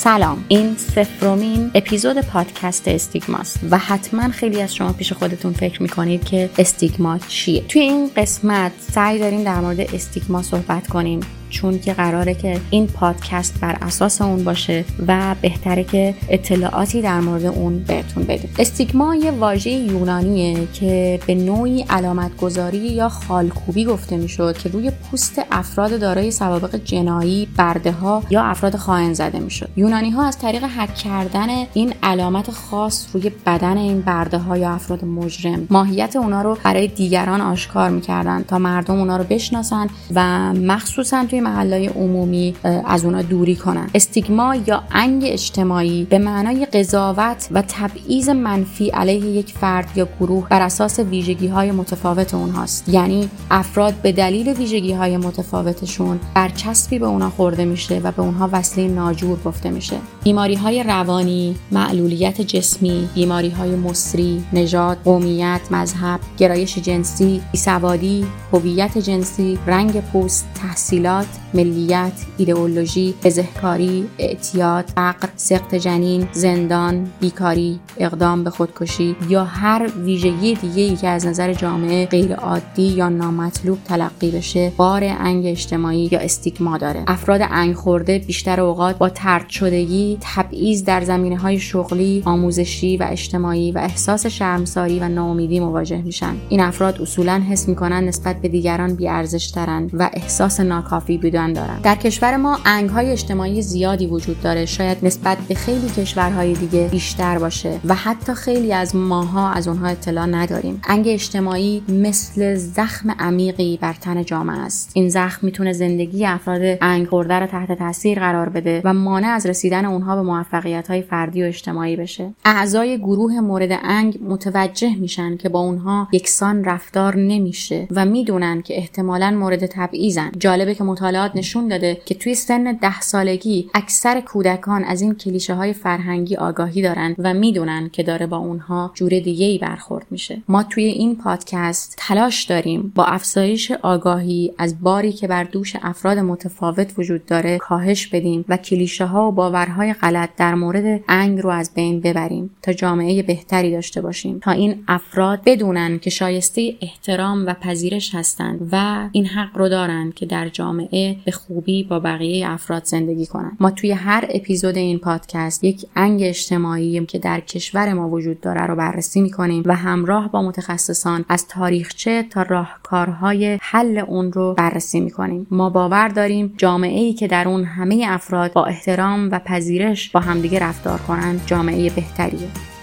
سلام، این 0مین اپیزود پادکست استیگماست و حتما خیلی از شما پیش خودتون فکر میکنید که استیگما چیه. توی این قسمت سعی داریم در مورد استیگما صحبت کنیم، چون که قراره که این پادکست بر اساس اون باشه و بهتره که اطلاعاتی در مورد اون بهتون بدیم. استیگما یه واژه یونانیه که به نوعی علامتگذاری یا خالکوبی گفته میشد که روی پوست افراد دارای سوابق جنایی، برده‌ها یا افراد خائن زده میشد. یونانی‌ها از طریق حک کردن این علامت خاص روی بدن این برده‌ها یا افراد مجرم، ماهیت اونا رو برای دیگران آشکار می‌کردن تا مردم اونا رو بشناسن و مخصوصاً توی محلهای عمومی از اونا دوری کنن. استیگما یا انگ اجتماعی به معنای قضاوت و تبعیض منفی علیه یک فرد یا گروه بر اساس ویژگی‌های متفاوت اونهاست. یعنی افراد به دلیل ویژگی‌های متفاوتشون برچسبی به اونا خورده میشه و به اونها وصله ناجور گفته میشه. بیماری‌های روانی، معلولیت جسمی، بیماری‌های مصری، نژاد، قومیت، مذهب، گرایش جنسی، بیسوادی، هویت جنسی، رنگ پوست، تحصیلات، ملیت، ایدئولوژی، بزهکاری، اعتیاد، فقر، سقط جنین، زندان، بیکاری، اقدام به خودکشی یا هر ویژگی دیگه‌ای که از نظر جامعه غیر عادی یا نامطلوب تلقی بشه، بار انگ اجتماعی یا استیگما داره. افراد انگ خورده بیشتر اوقات با طرد شدگی، تبعیض در زمینه‌های شغلی، آموزشی و اجتماعی و احساس شرمساری و ناامیدی مواجه میشن. این افراد اصولاً حس میکنن نسبت به دیگران بی‌ارزش‌ترن و احساس ناکافی بودن دارن. در کشور ما انگ‌های اجتماعی زیادی وجود داره، شاید نسبت به خیلی کشورهای دیگه بیشتر باشه و حتی خیلی از ماها از اونها اطلاع نداریم. انگ اجتماعی مثل زخم عمیقی بر تن جامعه است. این زخم میتونه زندگی افراد انگ خورده رو تحت تاثیر قرار بده و مانع از رسیدن اونها به موفقیت‌های فردی و اجتماعی بشه. اعضای گروه مورد انگ متوجه میشن که با اونها یکسان رفتار نمیشه و میدونن که احتمالاً مورد تبعیضن. جالبه که مطالعات نشون داده که توی سن 10 سالگی اکثر کودکان از این کلیشه‌های فرهنگی آگاهی دارن و میدونن که داره با اونها جور دیگه‌ای برخورد میشه. ما توی این پادکست تلاش داریم با افزایش آگاهی از باری که بر دوش افراد متفاوت وجود داره کاهش بدیم و کلیشه‌ها و باورهای غلط در مورد انگ رو از بین ببریم تا جامعه بهتری داشته باشیم، تا این افراد بدونن که شایسته احترام و پذیرش هستند و این حق رو دارن که در جامعه به خوبی با بقیه افراد زندگی کنن. ما توی هر اپیزود این پادکست یک انگ اجتماعی که در کشور ما وجود داره رو بررسی می‌کنیم و همراه با متخصصان از تاریخچه تا راهکارهای حل اون رو بررسی می‌کنیم. ما باور داریم جامعه‌ای که در اون همه افراد با احترام و پذیرش با همدیگه رفتار کنن جامعه بهتریه.